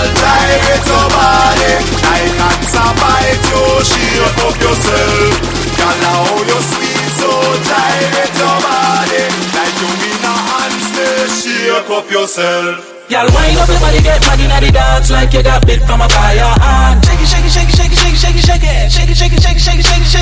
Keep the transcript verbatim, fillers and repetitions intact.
girl, gyrate your body. Like hands are bite you, shake up yourself. Girl, how you sweet, so gyrate your body. Like you in a handstand, shake up yourself. Y'all wind up your body, get mad inna the dance like you got bit from a fire. And shake it, shake it, shake it, shake it, shake it, shake it, shake it, shake it, shake it, shake it, shake it, shake it.